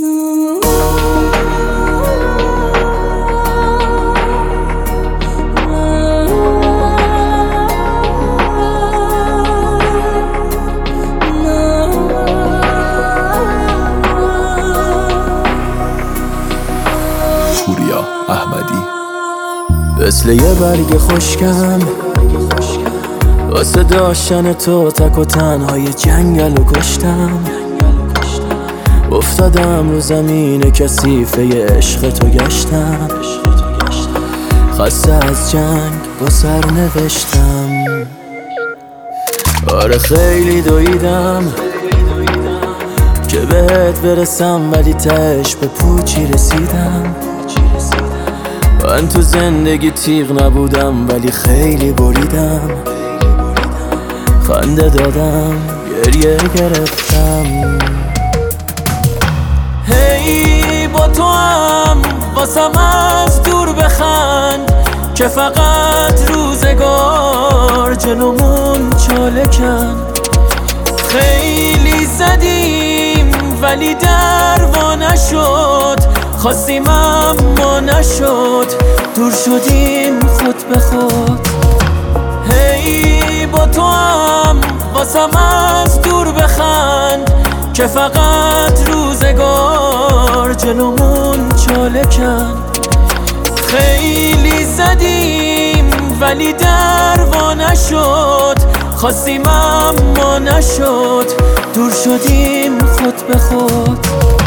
پوریا احمدی. مثل یه برگ خشکم واسه داشتن تو تک و تنهای جنگل و کشتم. افتادم رو زمین کثیفه عشق تو گشتم. خسته از جنگ با سر نوشتم. آره خیلی دویدم که بهت برسم، ولی تهش به پوچی رسیدم. من تو زندگی تیغ نبودم ولی خیلی بریدم. خنده دادم گریه گرفتم. هی با تو هم واسم از دور بخند که فقط روزگار جلومون چاله کند. خیلی زدیم ولی دروا نشد، خواستیم اما نشد، دور شدیم خود به خود. هی با تو هم واسم از دور بخند که فقط روزگار جلومون چاله کند. خیلی زدیم ولی دروا نشد، خواستیم اما نشد، دور شدیم خود به خود.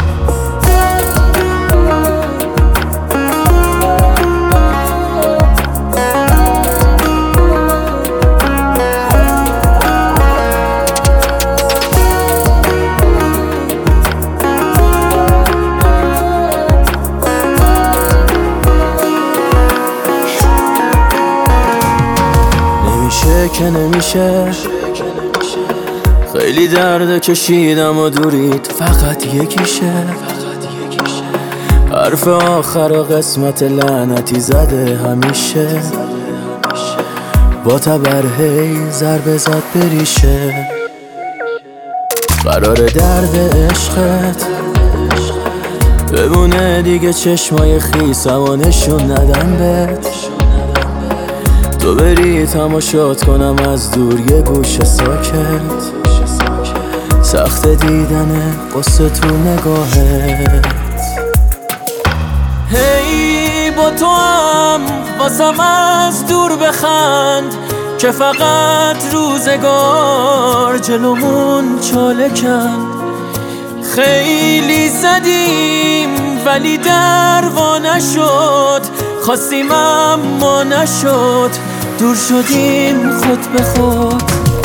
که نمیشه، خیلی درد کشیدم و دورید فقط یکیشه. حرف آخر و قسمت لعنتی زده همیشه، با تبر هی ضربه زد بریشه. قرار درد عشقت بمونه دیگه، چشمای خیسم و نشون ندم بهت. تو بری تماشات کنم از دور یه گوشه ساکت. سخت دیدن قصه تو نگاهت. هی با تو هم واسم از دور بخند که فقط روزگار جلومون چاله کند. خیلی زدیم ولی دروا نشد، خواستیم اما نشد، دور شدیم خود به خود.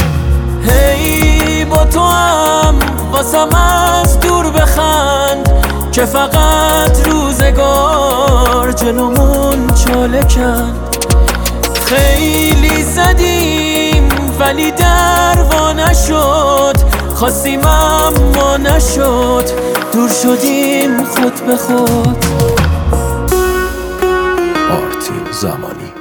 هی با تو هم واسم از دور بخند که فقط روزگار جلومون چاله کند. خیلی زدیم ولی دروا نشد، خواستیم اما نشد، دور شدیم خود به خود. آرتین زمانی.